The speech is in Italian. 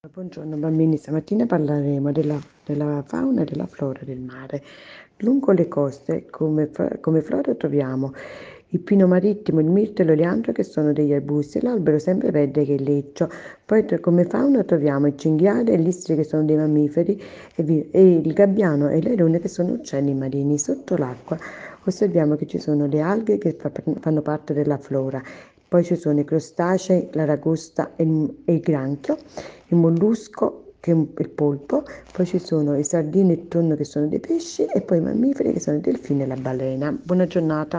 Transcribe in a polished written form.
Buongiorno bambini, stamattina parleremo della fauna e della flora del mare. Lungo le coste, come flora troviamo il pino marittimo, il mirto e l'oliandro che sono degli arbusti e l'albero sempreverde che è il leccio. Poi come fauna troviamo il cinghiale e l'istria che sono dei mammiferi e il gabbiano e le rune che sono uccelli marini. Sotto l'acqua osserviamo che ci sono le alghe che fanno parte della flora. Poi ci sono i crostacei, l'aragosta e il granchio, il mollusco che è il polpo, poi ci sono i sardine e il tonno che sono dei pesci e poi i mammiferi che sono il delfino e la balena. Buona giornata.